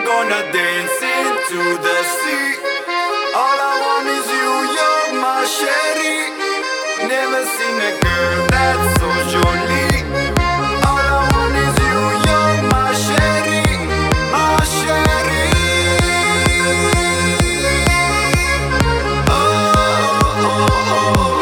gonna dance into the sea. All I want is you, you're my sherry. Never seen a girl that's so jolie. All I want is you, you're my sherry, my sherry. Oh, oh, oh, oh.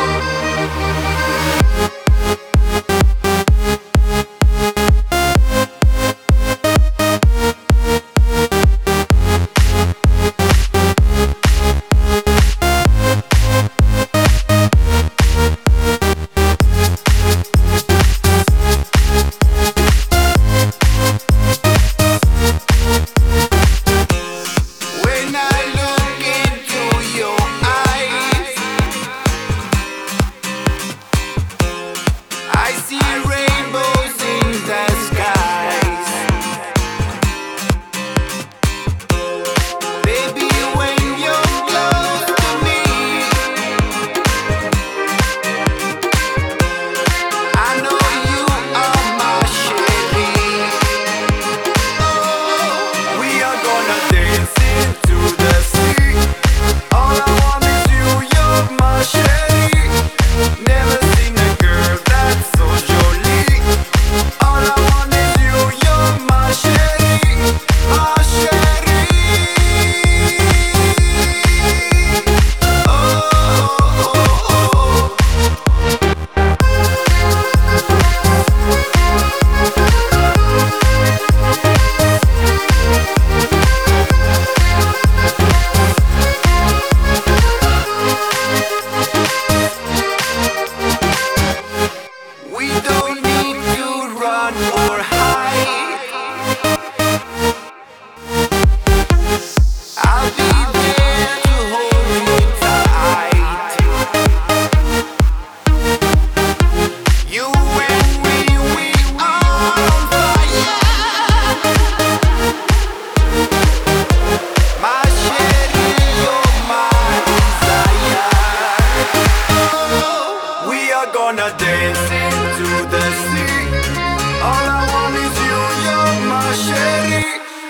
Gonna dance into the sea. All I want is you, you're my sherry.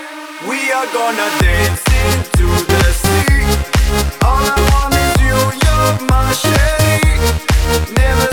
We are gonna dance into the sea. All I want is you, you're my sherry. Never